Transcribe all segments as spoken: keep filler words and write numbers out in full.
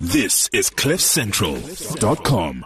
This is cliff central dot com.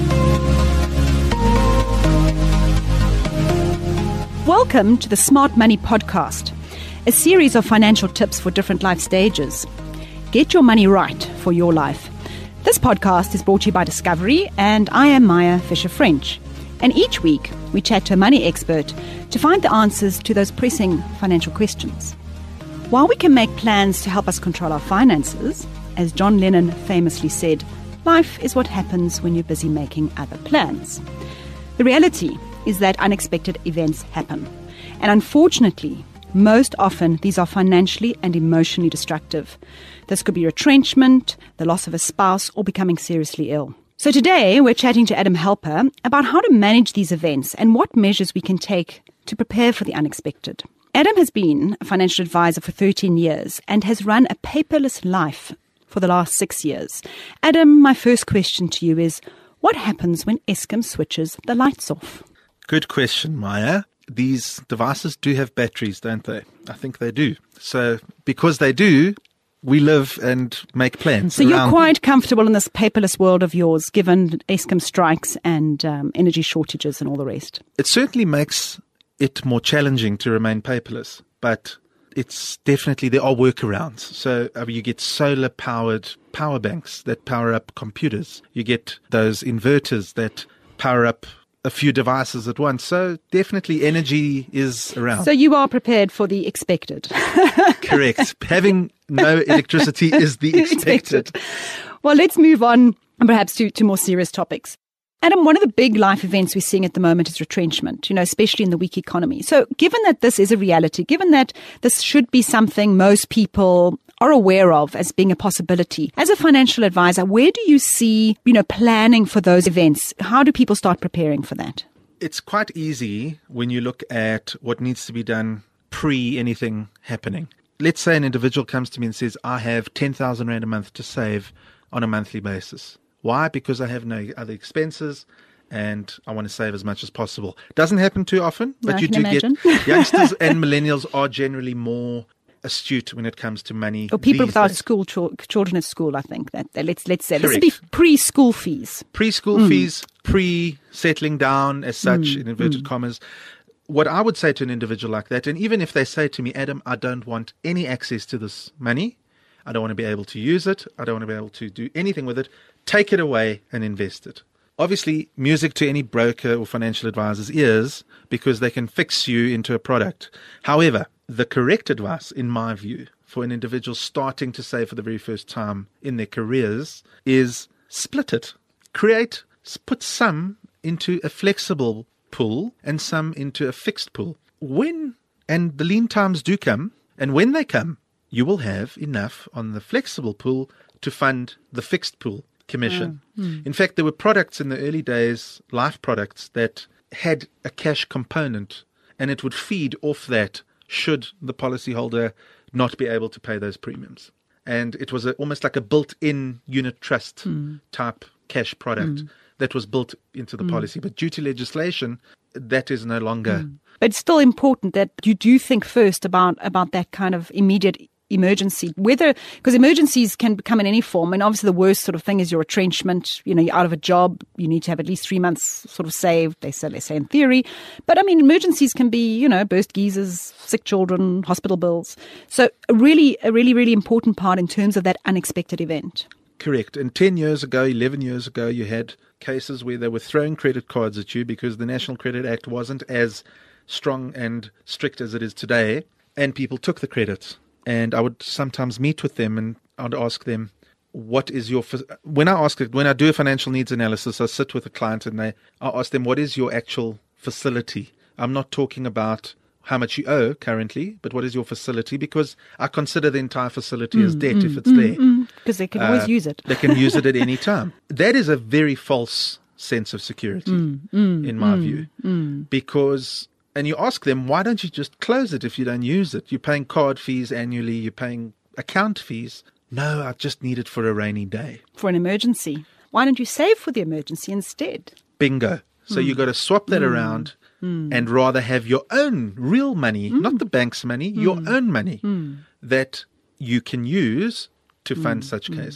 Welcome to the Smart Money Podcast, a series of financial tips for different life stages. Get your money right for your life. This podcast is brought to you by Discovery, and I am Maya Fisher-French. And each week, we chat to a money expert to find the answers to those pressing financial questions. While we can make plans to help us control our finances, as John Lennon famously said, life is what happens when you're busy making other plans. The reality is that unexpected events happen. And unfortunately, most often these are financially and emotionally destructive. This could be retrenchment, the loss of a spouse, or becoming seriously ill. So today, we're chatting to Adam Helper about how to manage these events and what measures we can take to prepare for the unexpected. Adam has been a financial advisor for thirteen years and has run a paperless life for the last six years. Adam, my first question to you is, what happens when Eskom switches the lights off? Good question, Maya. These devices do have batteries, don't they? I think they do. So because they do, we live and make plans. So you're quite comfortable in this paperless world of yours, given Eskom strikes and um, energy shortages and all the rest? It certainly makes it more challenging to remain paperless, but it's definitely, there are workarounds. So uh, you get solar-powered power banks that power up computers. You get those inverters that power up a few devices at once. So definitely energy is around. So you are prepared for the expected. Correct. Having no electricity is the expected. expected. Well, let's move on perhaps to, to more serious topics. Adam, one of the big life events we're seeing at the moment is retrenchment, you know, especially in the weak economy. So given that this is a reality, given that this should be something most people are aware of as being a possibility, as a financial advisor, where do you see, you know, planning for those events? How do people start preparing for that? It's quite easy when you look at what needs to be done pre anything happening. Let's say an individual comes to me and says, I have ten thousand rand a month to save on a monthly basis. Why? Because I have no other expenses and I want to save as much as possible. Doesn't happen too often, but I you do imagine. get youngsters and millennials are generally more astute when it comes to money. Or people these without days. school, ch- children at school, I think. that, that let's let's say. Correct. This would be pre-school fees. Preschool Mm. fees, pre-settling down as such, Mm. in inverted Mm. commas. What I would say to an individual like that, and even if they say to me, Adam, I don't want any access to this money, I don't want to be able to use it, I don't want to be able to do anything with it, take it away and invest it. Obviously, music to any broker or financial advisor's ears, because they can fix you into a product. However, the correct advice, in my view, for an individual starting to save for the very first time in their careers is split it. Create, put some into a flexible pool and some into a fixed pool. When, and the lean times do come, and when they come, you will have enough on the flexible pool to fund the fixed pool commission. Oh, mm. In fact, there were products in the early days, life products, that had a cash component, and it would feed off that should the policyholder not be able to pay those premiums. And it was a, almost like a built-in unit trust mm. type cash product mm. that was built into the mm. policy. But due to legislation, that is no longer. Mm. But it's still important that you do think first about, about that kind of immediate emergency, whether, because emergencies can come in any form. And obviously the worst sort of thing is your retrenchment. You know, you're out of a job. You need to have at least three months sort of saved. They say, they say in theory. But I mean, emergencies can be, you know, burst geysers, sick children, hospital bills. So a really, a really, really important part in terms of that unexpected event. Correct. And ten years ago, eleven years ago, you had cases where they were throwing credit cards at you because the National Credit Act wasn't as strong and strict as it is today. And people took the credit. And I would sometimes meet with them and I'd ask them, what is your, when I ask it, when I do a financial needs analysis, I sit with a client and they, I ask them, what is your actual facility? I'm not talking about how much you owe currently, but what is your facility? Because I consider the entire facility mm, as debt mm, if it's mm, there. Because mm, they can always uh, use it. They can use it at any time. That is a very false sense of security, mm, mm, in my mm, view, mm. because... And you ask them, why don't you just close it if you don't use it? You're paying card fees annually, you're paying account fees. No, I just need it for a rainy day. For an emergency. Why don't you save for the emergency instead? Bingo. So mm. you've got to swap that mm. around mm. and rather have your own real money, mm. not the bank's money, mm. your own money mm. that you can use to fund mm. such mm. cases.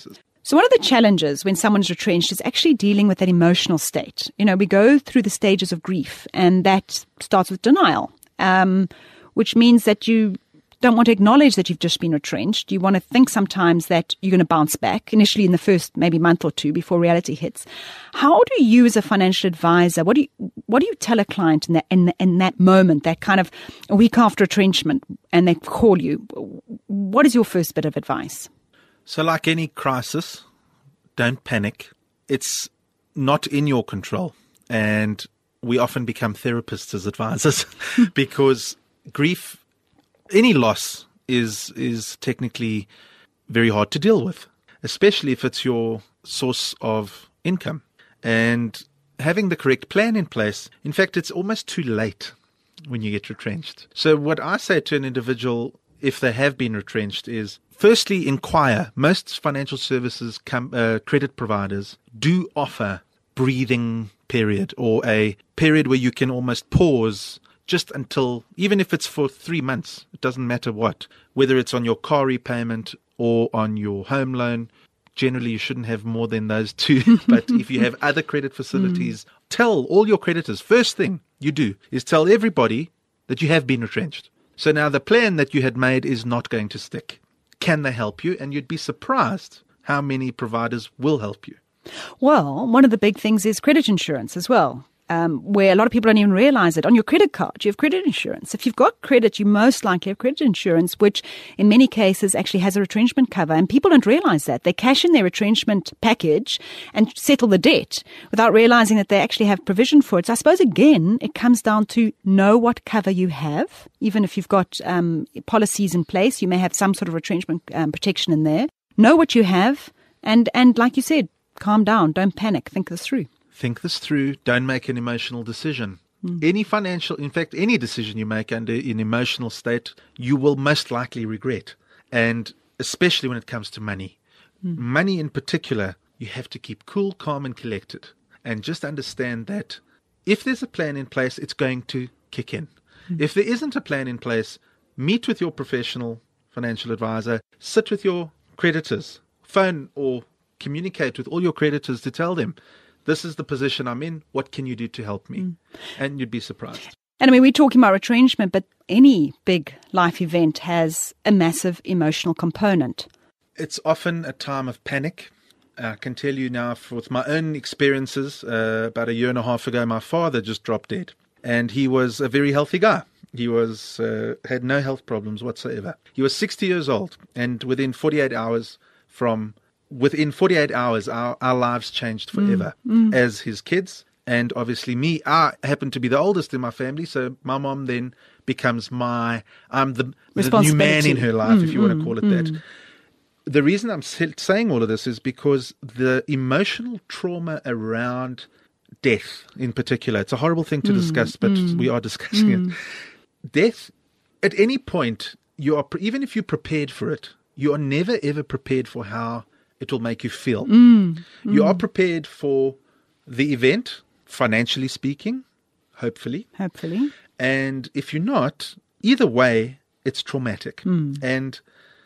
So one of the challenges when someone's retrenched is actually dealing with that emotional state. You know, we go through the stages of grief, and that starts with denial, um, which means that you don't want to acknowledge that you've just been retrenched. You want to think sometimes that you're going to bounce back, initially in the first maybe month or two before reality hits. How do you as a financial advisor, what do you, what do you tell a client in that, in, in that moment, that kind of a week after retrenchment, and they call you? What is your first bit of advice? So like any crisis, don't panic. It's not in your control. And we often become therapists as advisors because grief, any loss is is technically very hard to deal with, especially if it's your source of income. And having the correct plan in place, in fact, it's almost too late when you get retrenched. So what I say to an individual, if they have been retrenched, is firstly, inquire. Most financial services com- uh, credit providers do offer breathing period, or a period where you can almost pause just until, even if it's for three months, it doesn't matter what, whether it's on your car repayment or on your home loan. Generally, you shouldn't have more than those two. But if you have other credit facilities, mm. tell all your creditors, first thing you do is tell everybody that you have been retrenched. So now the plan that you had made is not going to stick. Can they help you? And you'd be surprised how many providers will help you. Well, one of the big things is credit insurance as well. Um, where a lot of people don't even realize it. On your credit card, you have credit insurance. If you've got credit, you most likely have credit insurance, which in many cases actually has a retrenchment cover. And people don't realize that. They cash in their retrenchment package and settle the debt without realizing that they actually have provision for it. So I suppose, again, it comes down to know what cover you have. Even if you've got um, policies in place, you may have some sort of retrenchment um, protection in there. Know what you have. And, and like you said, calm down. Don't panic. Think this through. Think this through. Don't make an emotional decision. Mm. Any financial, in fact, any decision you make under an emotional state, you will most likely regret. And especially when it comes to money. Mm. Money in particular, you have to keep cool, calm, and collected. And just understand that if there's a plan in place, it's going to kick in. Mm. If there isn't a plan in place, meet with your professional financial advisor, sit with your creditors, phone or communicate with all your creditors to tell them, this is the position I'm in. What can you do to help me? Mm. And you'd be surprised. And I mean, we're talking about retrenchment, but any big life event has a massive emotional component. It's often a time of panic. I can tell you now, with my own experiences, uh, about a year and a half ago, my father just dropped dead. And he was a very healthy guy. He was uh, had no health problems whatsoever. He was sixty years old. And within forty-eight hours from... Within forty-eight hours, our, our lives changed forever mm, mm. as his kids. And obviously me, I happen to be the oldest in my family. So my mom then becomes my, I'm the, the new man in her life, mm, if you mm, want to call it mm. that. The reason I'm saying all of this is because the emotional trauma around death in particular, it's a horrible thing to mm, discuss, but mm, we are discussing mm. it. Death, at any point, you are, even if you're prepared for it, you are never ever prepared for how it will make you feel. Mm, mm. You are prepared for the event, financially speaking, hopefully. Hopefully. And if you're not, either way, it's traumatic. Mm. And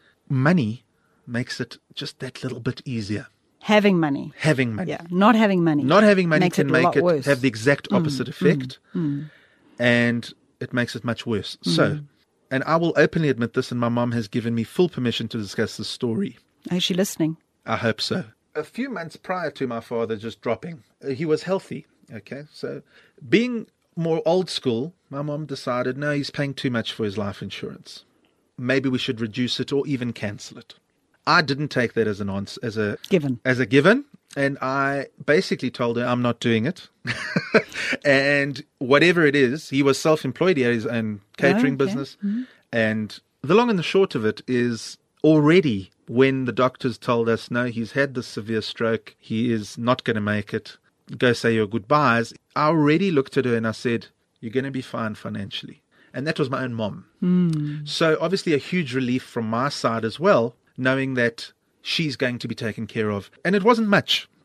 money makes it just that little bit easier. Having money. Having money. Yeah, not having money. Not having money makes can it make it worse. have the exact opposite mm, effect. Mm, mm. And it makes it much worse. Mm. So, and I will openly admit this, and my mom has given me full permission to discuss this story. Is she listening? I hope so. A few months prior to my father just dropping, uh, he was healthy. Okay, so being more old school, my mom decided, no, he's paying too much for his life insurance. Maybe we should reduce it or even cancel it. I didn't take that as an answer, as a given. As a given, and I basically told her I'm not doing it. And whatever it is, he was self-employed. He had his own catering oh, okay. business, mm-hmm. and the long and the short of it is already. When the doctors told us, no, he's had this severe stroke, he is not going to make it, go say your goodbyes, I already looked at her and I said, you're going to be fine financially. And that was my own mom. Mm. So obviously a huge relief from my side as well, knowing that she's going to be taken care of. And it wasn't much,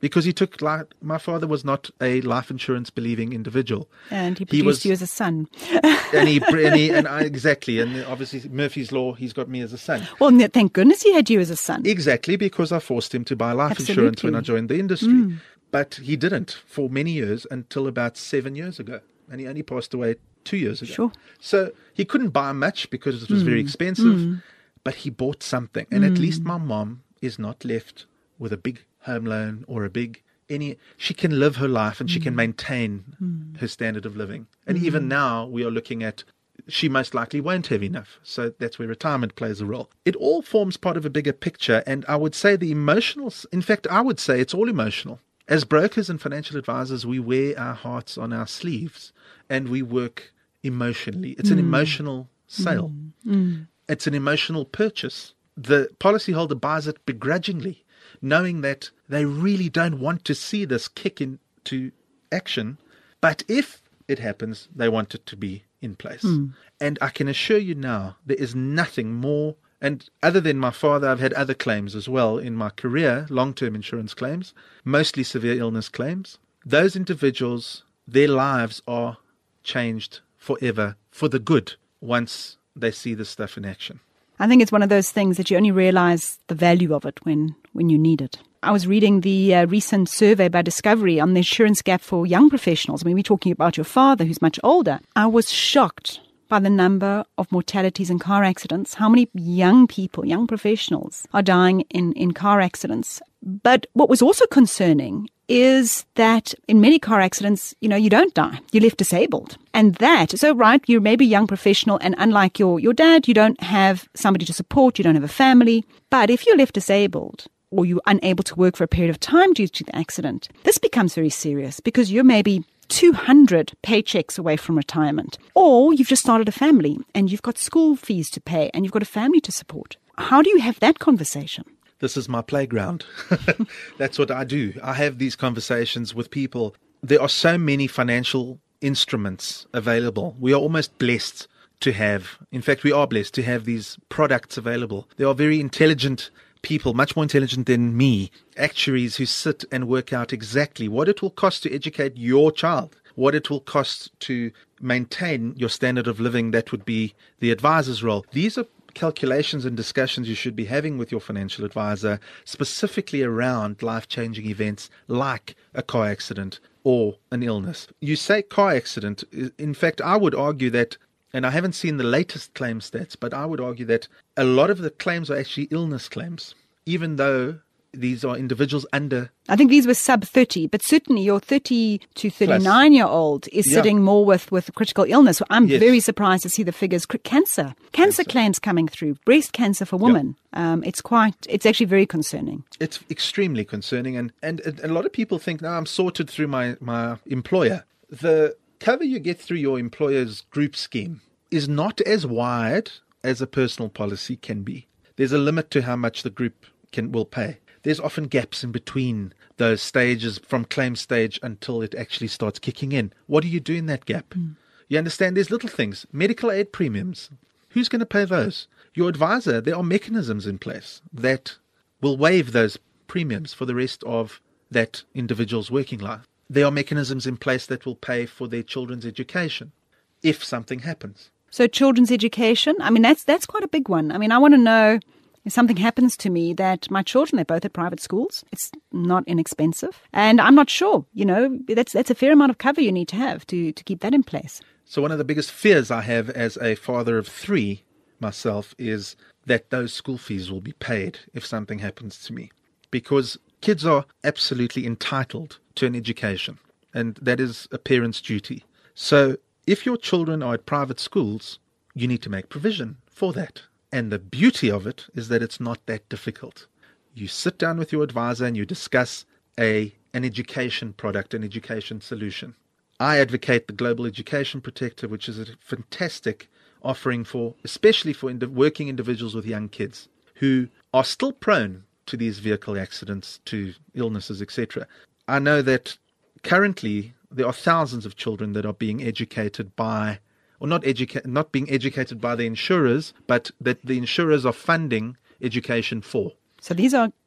because he took life. My father was not a life insurance believing individual, And he produced he was, you as a son. and he and he and I, exactly, and obviously Murphy's Law. He's got me as a son. Well, no, thank goodness he had you as a son. Exactly, because I forced him to buy life Absolutely. insurance when I joined the industry. Mm. But he didn't for many years until about seven years ago. And he only passed away two years ago. Sure. So he couldn't buy much because it was mm. very expensive, mm. but he bought something. And mm. at least my mom is not left with a big home loan or a big any. She can live her life and mm. she can maintain mm. her standard of living. And mm. even now we are looking at, she most likely won't have enough. So that's where retirement plays a role. It all forms part of a bigger picture. And I would say the emotional, in fact, I would say it's all emotional. As brokers and financial advisors, we wear our hearts on our sleeves and we work emotionally. It's mm. an emotional sale. Mm. Mm. It's an emotional purchase. The policyholder buys it begrudgingly, knowing that they really don't want to see this kick into action. But if it happens, they want it to be in place. Mm. And I can assure you now, there is nothing more. And other than my father, I've had other claims as well in my career, long-term insurance claims, mostly severe illness claims. Those individuals, their lives are changed forever for the good once they see this stuff in action. I think it's one of those things that you only realize the value of it when, when you need it. I was reading the uh, recent survey by Discovery on the insurance gap for young professionals. I mean, we're talking about your father, who's much older. I was shocked by the number of mortalities in car accidents, how many young people, young professionals are dying in, in car accidents. But what was also concerning is that in many car accidents, you know, you don't die. You're left disabled. And that, so right, you're maybe a young professional and unlike your, your dad, you don't have somebody to support, you don't have a family. But if you're left disabled or you're unable to work for a period of time due to the accident, this becomes very serious because you're maybe two hundred paychecks away from retirement. Or you've just started a family and you've got school fees to pay and you've got a family to support. How do you have that conversation? This is my playground. That's what I do. I have these conversations with people. There are so many financial instruments available. We are almost blessed to have, in fact, we are blessed to have these products available. There are very intelligent people, much more intelligent than me, actuaries who sit and work out exactly what it will cost to educate your child, what it will cost to maintain your standard of living. That would be the advisor's role. These are calculations and discussions you should be having with your financial advisor, specifically around life-changing events like a car accident or an illness. You say car accident. In fact, I would argue that, and I haven't seen the latest claim stats, but I would argue that a lot of the claims are actually illness claims, even though these are individuals under... I think these were sub thirty, but certainly your thirty to thirty-nine-year-old is Yeah. sitting more with, with critical illness. I'm Yes. very surprised to see the figures. Cr- Cancer. Cancer Cancer. claims coming through. Breast cancer for women. Um, it's quite, it's actually very concerning. It's extremely concerning, and, and a lot of people think, no, I'm sorted through my, my employer. The cover you get through your employer's group scheme is not as wide as a personal policy can be. There's a limit to how much the group can will pay. There's often gaps in between those stages from claim stage until it actually starts kicking in. What do you do in that gap? Mm. You understand there's little things. Medical aid premiums. Who's going to pay those? Your advisor. There are mechanisms in place that will waive those premiums for the rest of that individual's working life. There are mechanisms in place that will pay for their children's education if something happens. So children's education, I mean, that's that's quite a big one. I mean, I want to know if something happens to me that my children, they're both at private schools. It's not inexpensive. And I'm not sure, you know, that's that's a fair amount of cover you need to have to, to keep that in place. So one of the biggest fears I have as a father of three myself is that those school fees will be paid if something happens to me. Because kids are absolutely entitled to an education, and that is a parent's duty. So if your children are at private schools, you need to make provision for that. And the beauty of it is that it's not that difficult. You sit down with your advisor and you discuss a an education product, an education solution. I advocate the Global Education Protector, which is a fantastic offering for, especially for ind- working individuals with young kids who are still prone to these vehicle accidents, to illnesses, et cetera. I know that currently there are thousands of children that are being educated by or not educa- not being educated by the insurers, but that the insurers are funding education for. So these are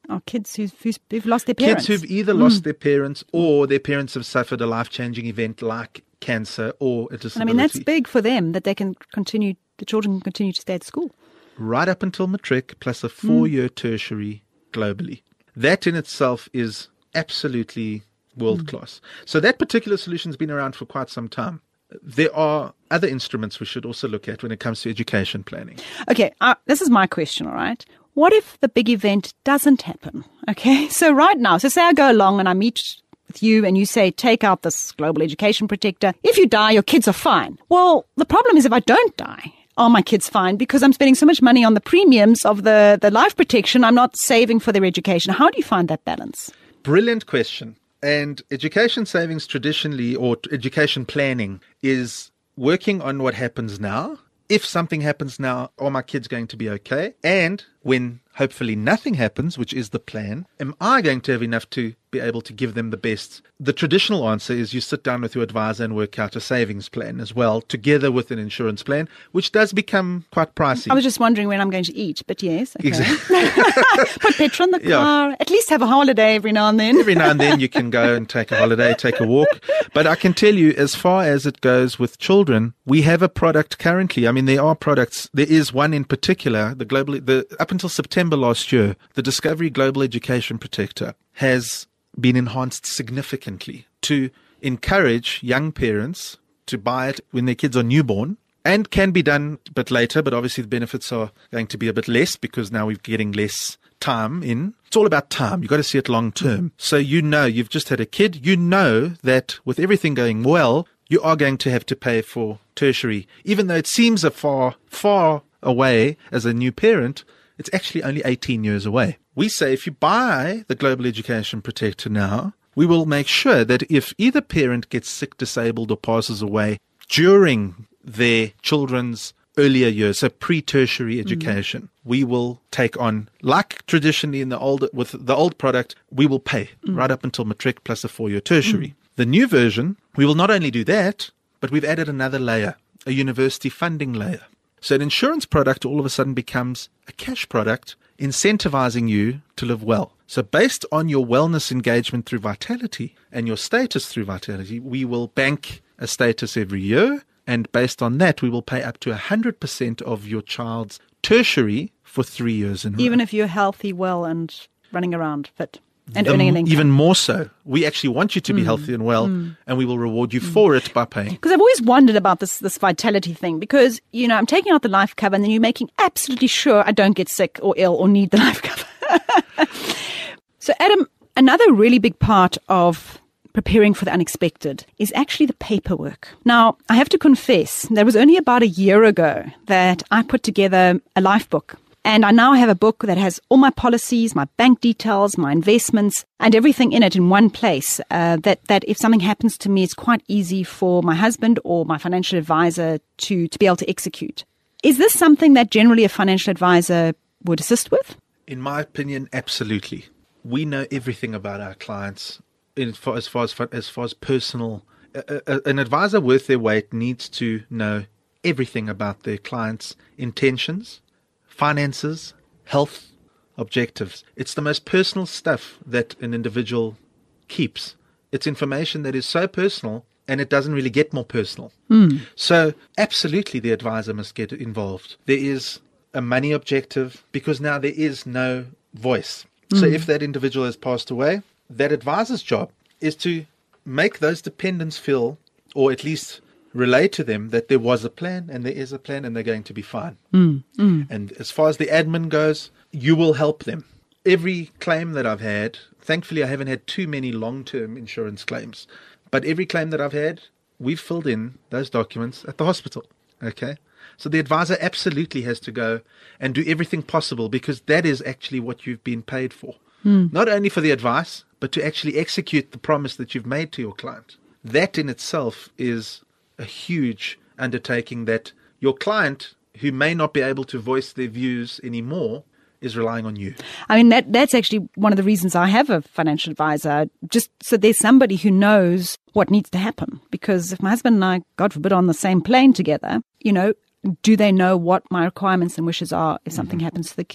are kids who've, who's, who've lost their parents. Kids who've either mm. lost their parents or their parents have suffered a life-changing event like cancer or a disability. And I mean, that's big for them, that they can continue, the children can continue to stay at school. Right up until matric, plus a four-year mm. tertiary globally. That in itself is absolutely world-class. Mm. So that particular solution has been around for quite some time. There are other instruments we should also look at when it comes to education planning. Okay, uh, this is my question, all right? What if the big event doesn't happen? Okay, so right now, so say I go along and I meet with you and you say, take out this global education protector. If you die, your kids are fine. Well, the problem is if I don't die, are my kids fine? Because I'm spending so much money on the premiums of the, the life protection, I'm not saving for their education. How do you find that balance? Brilliant question. And education savings traditionally, or education planning, is working on what happens now. If something happens now, are my kids going to be okay? And when hopefully nothing happens, which is the plan, am I going to have enough to be able to give them the best? The traditional answer is you sit down with your advisor and work out a savings plan as well, together with an insurance plan, which does become quite pricey. I was just wondering when I'm going to eat, but yes. Okay. Exactly. Put petrol in the car, yeah. At least have a holiday every now and then. Every now and then you can go and take a holiday, take a walk. But I can tell you, as far as it goes with children, we have a product currently. I mean, there are products. There is one in particular, the global, the up until September last year, the Discovery Global Education Protector has been enhanced significantly to encourage young parents to buy it when their kids are newborn, and can be done a bit later, but obviously the benefits are going to be a bit less because now we're getting less time in. It's all about time. You've got to see it long term. So you know you've just had a kid. You know that with everything going well, you are going to have to pay for tertiary. Even though it seems a far, far away as a new parent, it's actually only eighteen years away. We say if you buy the Global Education Protector now, we will make sure that if either parent gets sick, disabled, or passes away during their children's earlier years, so pre-tertiary education, mm. we will take on, like traditionally in the old, with the old product, we will pay mm. right up until matric plus a four-year tertiary. Mm. The new version, we will not only do that, but we've added another layer, a university funding layer. So an insurance product all of a sudden becomes a cash product, incentivizing you to live well. So based on your wellness engagement through Vitality and your status through Vitality, we will bank a status every year. And based on that, we will pay up to one hundred percent of your child's tertiary for three years in a row. Even if you're healthy, well, and running around fit. And the, earning an income. Even more so. We actually want you to be mm. healthy and well, mm. and we will reward you mm. for it by paying. Because I've always wondered about this this Vitality thing, because, you know, I'm taking out the life cover and then you're making absolutely sure I don't get sick or ill or need the life cover. So, Adam, another really big part of preparing for the unexpected is actually the paperwork. Now, I have to confess, that was only about a year ago that I put together a life book. And I now have a book that has all my policies, my bank details, my investments, and everything in it in one place. Uh, that that if something happens to me, it's quite easy for my husband or my financial advisor to, to be able to execute. Is this something that generally a financial advisor would assist with? In my opinion, absolutely. We know everything about our clients in, for, as far as as far as personal. Uh, uh, an advisor worth their weight needs to know everything about their clients' intentions, finances, health, objectives. It's the most personal stuff that an individual keeps. It's information that is so personal, and it doesn't really get more personal. Mm. So absolutely the advisor must get involved. There is a money objective because now there is no voice. Mm. So if that individual has passed away, that advisor's job is to make those dependents feel, or at least relay to them, that there was a plan and there is a plan and they're going to be fine. Mm, mm. And as far as the admin goes, you will help them. Every claim that I've had, thankfully I haven't had too many long-term insurance claims, but every claim that I've had, we've filled in those documents at the hospital. Okay? So the advisor absolutely has to go and do everything possible, because that is actually what you've been paid for. Mm. Not only for the advice, but to actually execute the promise that you've made to your client. That in itself is a huge undertaking that your client, who may not be able to voice their views anymore, is relying on you. I mean, that that's actually one of the reasons I have a financial advisor, just so there's somebody who knows what needs to happen. Because if my husband and I, God forbid, are on the same plane together, you know, do they know what my requirements and wishes are if something mm-hmm. happens to the kids?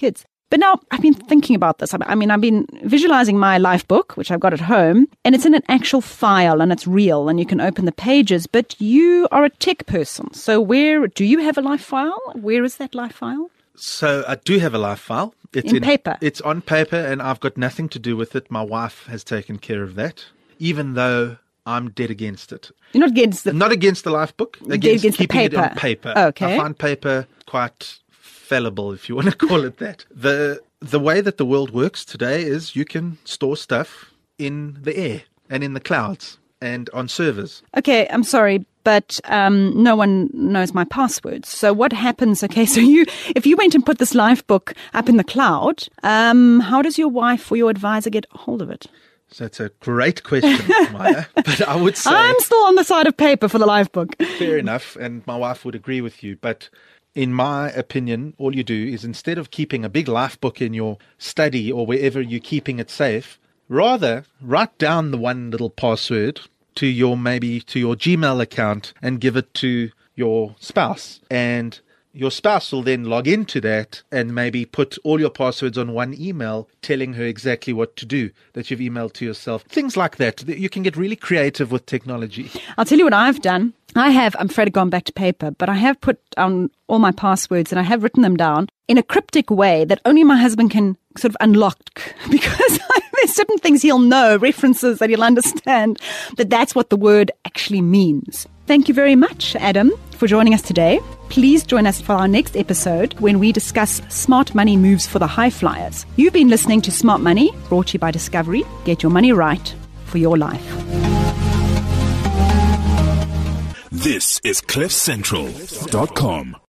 But now I've been thinking about this. I mean, I've been visualizing my life book, which I've got at home, and it's in an actual file and it's real and you can open the pages. But you are a tech person. So where do you have a life file? Where is that life file? So I do have a life file. It's in, in paper? It's on paper and I've got nothing to do with it. My wife has taken care of that, even though I'm dead against it. You're not against the... Not against the life book. Against, against keeping the it on paper. Okay. I find paper quite fallible, if you want to call it that. The The way that the world works today is you can store stuff in the air and in the clouds and on servers. Okay, I'm sorry, but um, no one knows my passwords. So what happens? Okay, so you, if you went and put this life book up in the cloud, um, how does your wife or your advisor get hold of it? So that's a great question, Maya. But I would say... I'm still on the side of paper for the life book. Fair enough, and my wife would agree with you. But in my opinion, all you do is instead of keeping a big life book in your study or wherever you're keeping it safe, rather write down the one little password to your maybe to your Gmail account and give it to your spouse. And your spouse will then log into that and maybe put all your passwords on one email telling her exactly what to do that you've emailed to yourself. Things like that. You can get really creative with technology. I'll tell you what I've done. I have, I'm afraid I've gone back to paper, but I have put on all my passwords and I have written them down in a cryptic way that only my husband can sort of unlock because there's certain things he'll know, references that he'll understand, that that's what the word actually means. Thank you very much, Adam, for joining us today. Please join us for our next episode when we discuss smart money moves for the high flyers. You've been listening to Smart Money, brought to you by Discovery. Get your money right for your life. This is cliff central dot com.